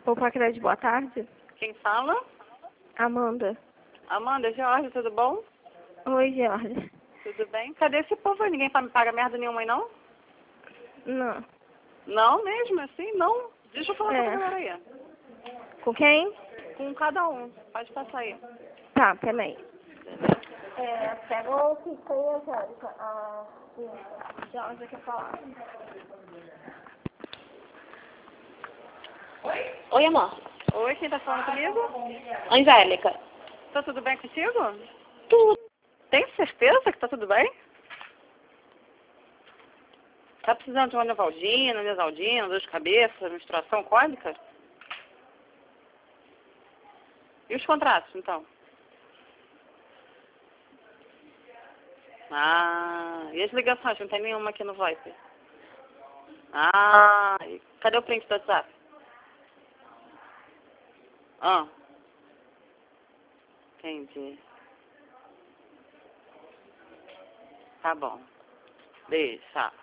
Poupa Crédito, boa tarde. Quem fala? Amanda. Amanda, Jorge, tudo bom? Oi, Jorge. Tudo bem? Cadê esse povo aí? Ninguém me paga merda nenhuma aí, não? Não. Não mesmo? Assim, não? Deixa eu falar com essa galera aí. Com quem? Com cada um. Pode passar aí. Tá, peraí. Beleza. Pega o que foi a Jérica. Jorge quer falar. Oi, amor. Oi, quem tá falando comigo? Angélica. Tá tudo bem contigo? Tudo. Tem certeza que tá tudo bem? Tá precisando de uma Nevaldina, Nesaldina, dor de cabeça, menstruação cólica? E os contratos, então? Ah, e as ligações? Não tem nenhuma aqui no Viper. Ah, e cadê o print do WhatsApp? Ah, entendi. Tá bom. Beijo, tchau.